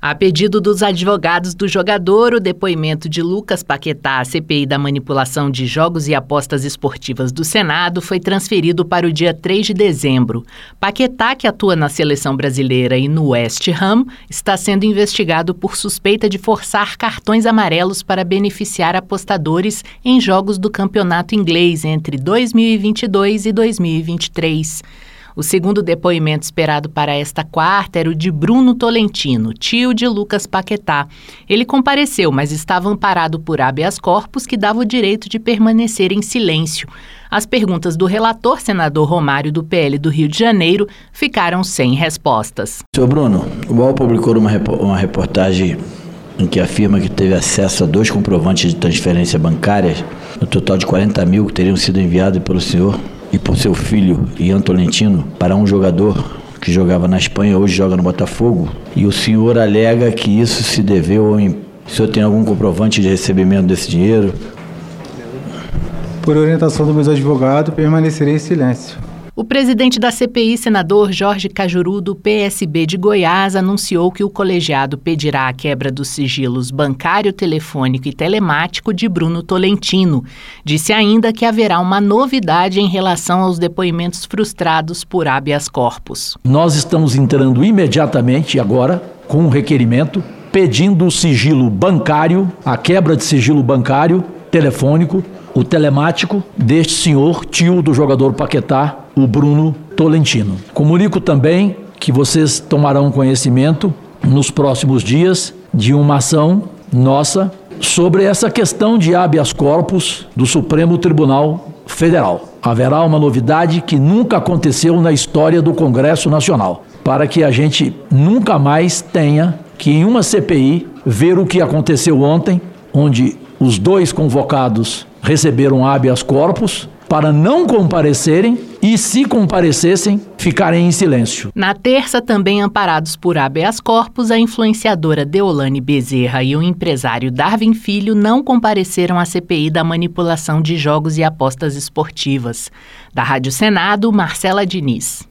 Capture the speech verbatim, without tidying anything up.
A pedido dos advogados do jogador, o depoimento de Lucas Paquetá à C P I da manipulação de jogos e apostas esportivas do Senado foi transferido para o dia três de dezembro. Paquetá, que atua na seleção brasileira e no West Ham, está sendo investigado por suspeita de forçar cartões amarelos para beneficiar apostadores em jogos do campeonato inglês entre dois mil e vinte e dois e dois mil e vinte e três. O segundo depoimento esperado para esta quarta era o de Bruno Tolentino, tio de Lucas Paquetá. Ele compareceu, mas estava amparado por habeas corpus que dava o direito de permanecer em silêncio. As perguntas do relator, senador Romário, do P L do Rio de Janeiro, ficaram sem respostas. Senhor Bruno, o U O L publicou uma, uma reportagem em que afirma que teve acesso a dois comprovantes de transferência bancária, no total de quarenta mil, que teriam sido enviados pelo senhor e por seu filho, Ian Tolentino, para um jogador que jogava na Espanha, hoje joga no Botafogo, e o senhor alega que isso se deveu ao... O senhor tem algum comprovante de recebimento desse dinheiro? Por orientação dos meus advogados, permanecerei em silêncio. O presidente da C P I, senador Jorge Cajuru, do P S B de Goiás, anunciou que o colegiado pedirá a quebra dos sigilos bancário, telefônico e telemático de Bruno Tolentino. Disse ainda que haverá uma novidade em relação aos depoimentos frustrados por habeas corpus. Nós estamos entrando imediatamente agora com um requerimento pedindo o sigilo bancário, a quebra de sigilo bancário, telefônico, o telemático deste senhor, tio do jogador Paquetá, o Bruno Tolentino. Comunico também que vocês tomarão conhecimento nos próximos dias de uma ação nossa sobre essa questão de habeas corpus do Supremo Tribunal Federal. Haverá uma novidade que nunca aconteceu na história do Congresso Nacional, para que a gente nunca mais tenha que em uma C P I ver o que aconteceu ontem, onde os dois convocados receberam habeas corpus para não comparecerem e, se comparecessem, ficarem em silêncio. Na terça, também amparados por habeas corpus, a influenciadora Deolane Bezerra e o empresário Darwin Filho não compareceram à C P I da manipulação de jogos e apostas esportivas. Da Rádio Senado, Marcela Diniz.